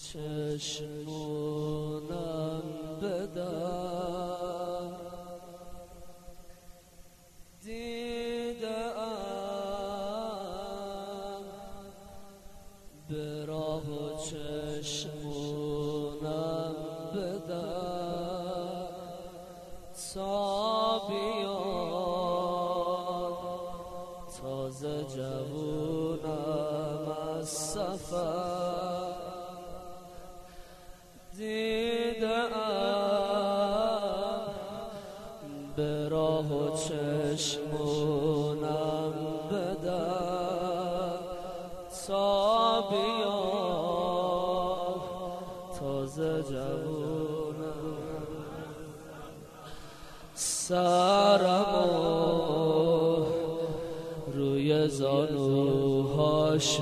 چشمونم بدم دیدم به راه و چشمونم بدم تا بیاد تازه جوونم از سفر دیدم به راه و چشمونم بدم تا بیاد تازه جوونم سرمو روی زانوهاش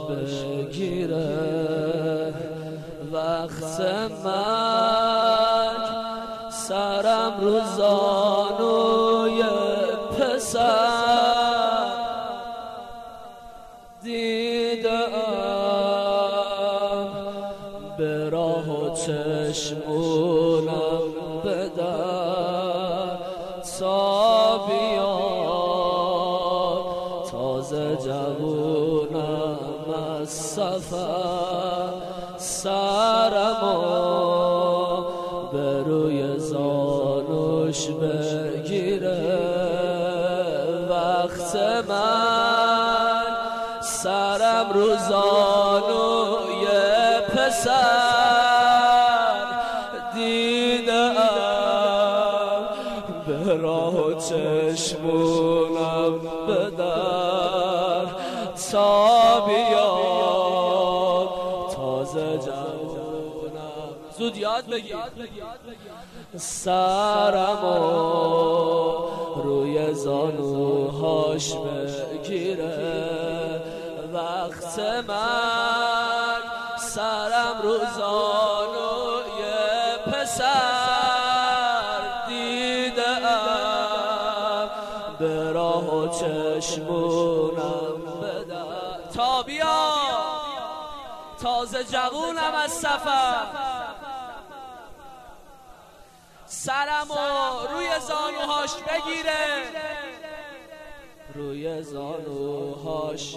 بگیره وقت مرگ سرم رو زانوی پسر دیدم به راه و چشمونم بدم تا بیاد تازه جوونم از سفر سرمو به روی زانوش بگیره وقت من سرم رو زانوی پسر دیدم به راه و چشمونم بدر تا بیاد تازه جوونم زود یاد بگیر سرمو روی زانوهاش بگیره وقت من سرم رو زانوی پسر دیدم به راه و چشمونم بدر تا بیاد تازه جوونم از سفر سرمو روی زانوهاش بگیره روی زانوهاش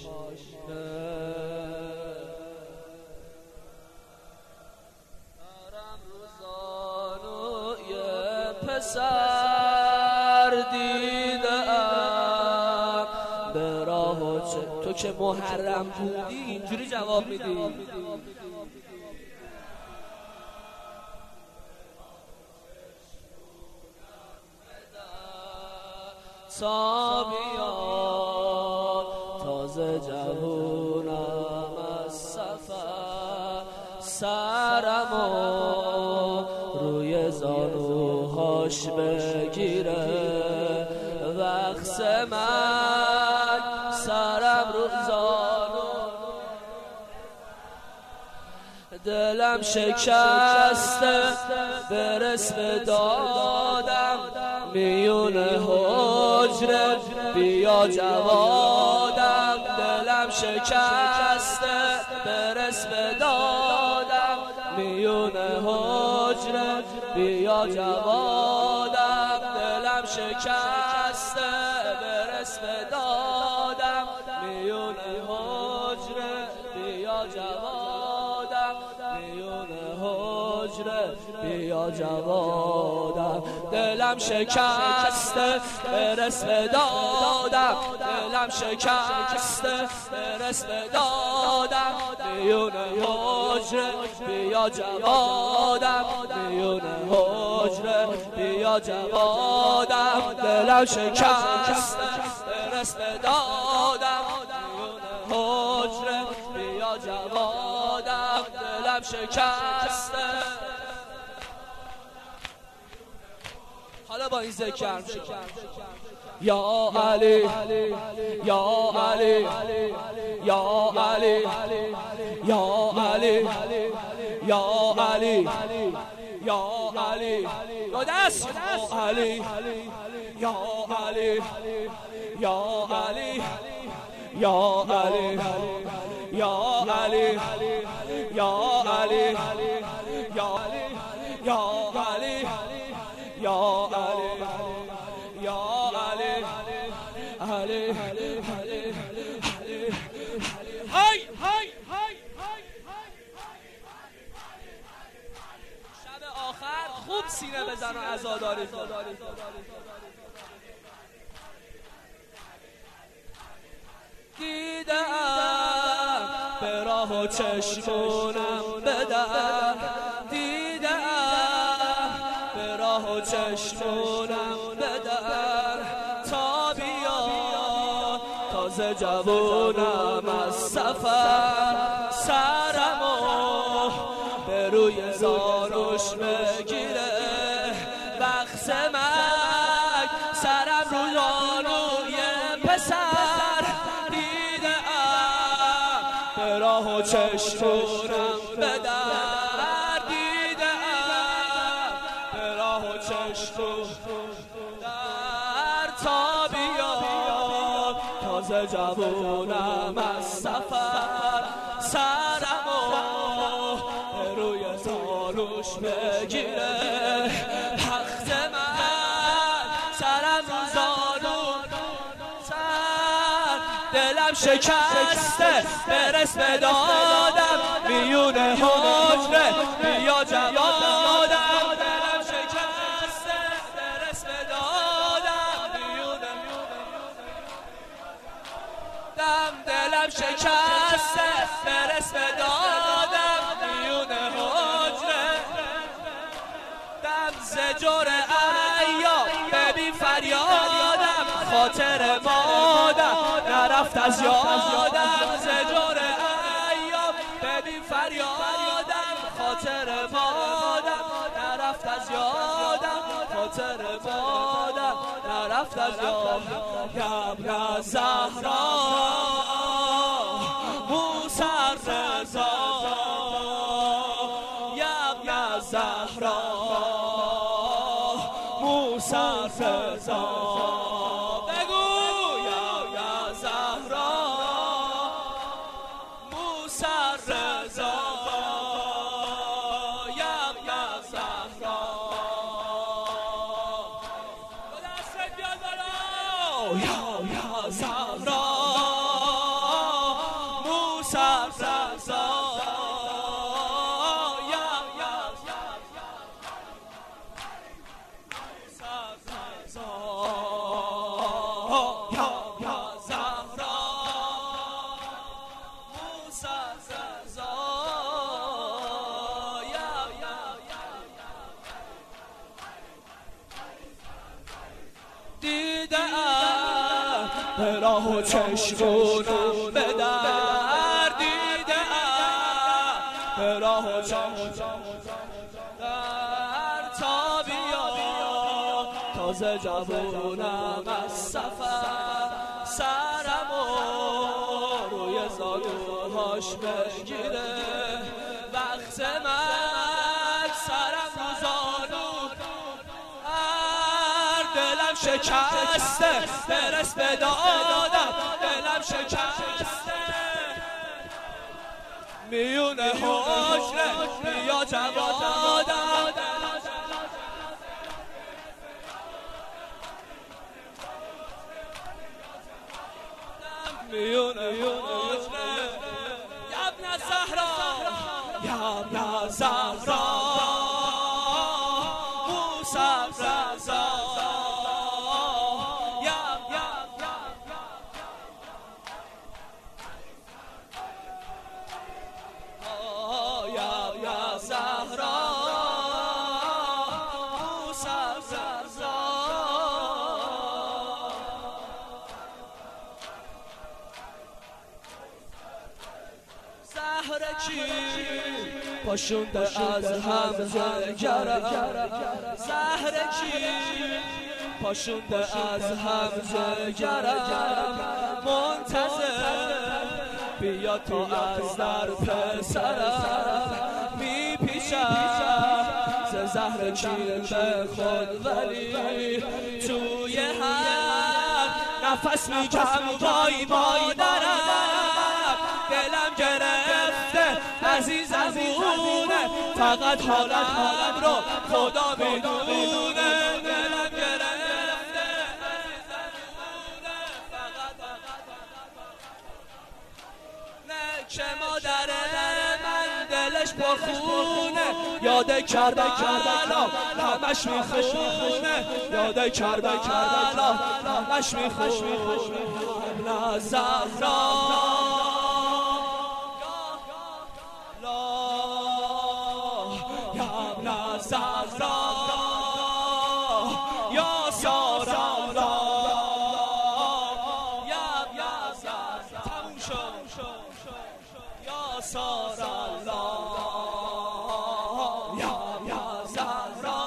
سرم رو زانوی پسر دیدم به راه و تو که محرم بودی اینجوری جواب میدی تا بیاد تازه جوونم از سفر سرمو روی زانوهاش بگیره وقت من سرم رو زانو دلم شکسته برس به دادم میون حجره بیا جوادم دلم شکسته برس به دادم میون حجره بیا جوادم دلم شکسته برس به دادم میون حجره بیا جوادم میون حجره بیا جوادم دلم شکسته برس به دادم دلم شکسته برس به دادم میون حجره بیا جوادم میون حجره بیا جوادم دلم شکسته برس به دادم میون حجره بیا جوادم دلم شکسته حالا با این ذکر میشه یا علی یا علی یا علی یا علی یا علی یا علی دست یا علی یا علی یا علی یا علی یا علی یا علی یا علی یا علی یا علی یا علی علی علی های شب آخر خوب سینه بزن و عزاداری کن. دیدم به راه و چشمونم بدم، دیدم به راه و چشمونم بدم، تا بیا تازه جوونم از سفر، سرمو به روی زانوش بگیره، وقت مرگ سرم رو زانوی پسر، دیدم به راه و چشمونم بدر، دیدم به راه و چشمونم در، تا بیا تازه جوونم از سفر، سرمو به روی زانوش بگیره، وقت من سرم رو زانو سر، دلم شکسته برس به دادم، میون حجره بیا جوادم، دلم شکسته برس به دادم، دلم شکسته برس به دادم، میون حجره دم زجور ایام، ببین فریادم، خاطر مادم نرفت از یادم، زجور ایام ببین فریادم، خاطر مادم نرفت از یادم، خاطر مادم نرفت از یادم، ابن زهرا موسی رضا، ابن زهرا موسی رضا، بگو یا زهرا موسی رضا، یا زهرا، دستت بیاد بالا، یا زهرا موسی رضا، دیدم به راه و چشمونم بدر، دیدم به راه و چشمونم در، تا بیا تازه جوونم از سفر، سرمو روی زانوهاش بگیره، وقت مرگ سرم رو زانو، دلم شکسته برس به دادم، دلم شکسته میون حجره بیا جوادم، میون حجره، ابن زهرا ابن زهرا موسی رضا، پاشونده از هم زنگرم، زهر کی پاشونده از هم زنگرم، منتظر بیا تا از در پسرم، میپیچم ز زهر چین به خود، ولی توی هر نفس میگم وای مادرم، دلم گرفته عزیزمونه، فقط حالم رو خدا میدونه. دلم گرفته عزیزمونه، فقط نه که مادر من دلش پرخونه، یاد کربلا همش میخونه، یاد کربلا همش میخونه. نه زهرا یا ابن زهرا یا سارا یا ابن زهرا، تموم شد یا سارا یا ابن زهرا.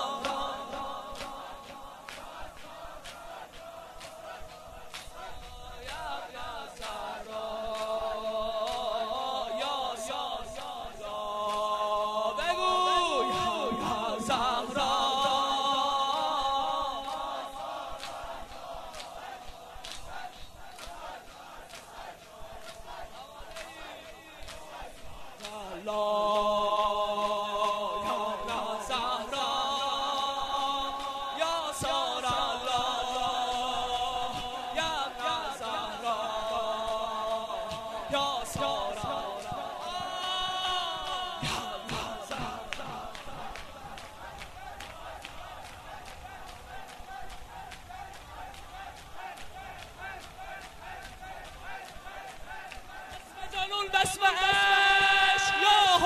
بسم عشق یا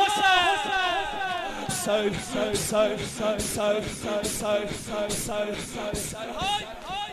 حسین، سیر